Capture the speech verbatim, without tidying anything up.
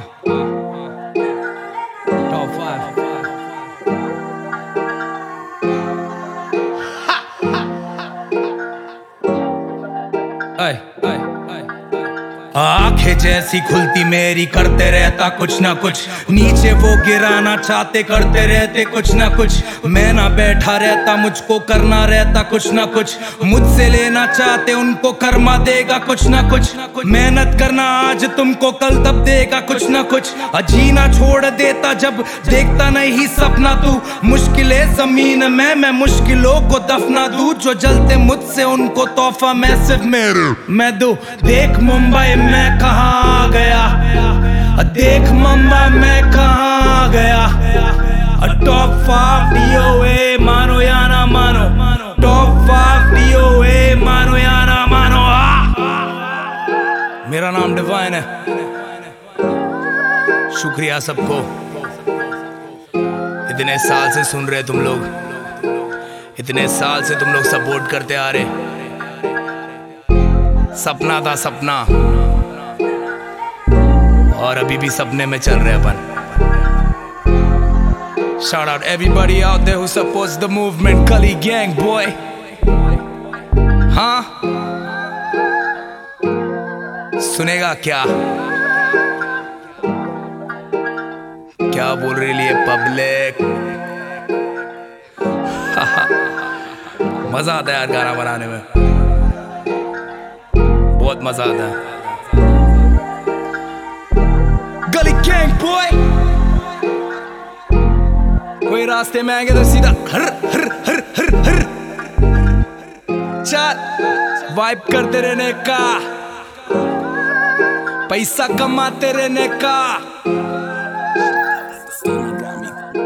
Top five. Ay, ay, ay. आंखें जैसी खुलती मेरी करते रहता कुछ ना कुछ, नीचे वो गिराना चाहते करते रहते कुछ ना कुछ। मैं ना बैठा रहता, मुझको करना रहता कुछ ना कुछ। मुझसे लेना चाहते उनको कर्मा देगा कुछ ना कुछ। मेहनत करना आज तुमको कल तब देगा कुछ ना कुछ। जीना छोड़ देता जब देखता नहीं सपना तू। मुश्किलें जमीन में मैं मुश्किलों को दफना दूं। जो जलते मुझसे उनको तोहफा मैं सिर्फ मेरे मैं दूं। देख मुंबई मैं कहाँ आ गया, देख मुंबई मैं कहाँ आ गया। टॉप फाइव डीओए मानो या ना मानो, टॉप फाइव डीओए मानो या ना मानो। मेरा नाम डिवाइन है। शुक्रिया सबको, इतने साल से सुन रहे तुम लोग, इतने साल से तुम लोग सपोर्ट करते आ रहे। सपना था सपना, और अभी भी सपने में चल रहे अपन। Shout out everybody out there who supports the movement. Gully gang boy, हाँ सुनेगा क्या क्या बोल रही है पब्लिक। मजा आता है यार गाना बनाने में, बहुत मजा आता है। गली गैंग बॉय, कोई रास्ते में आएंगे तो सीधा हर हर हर हर हर चल वाइब करते रहने का, पैसा कमाते रहने का।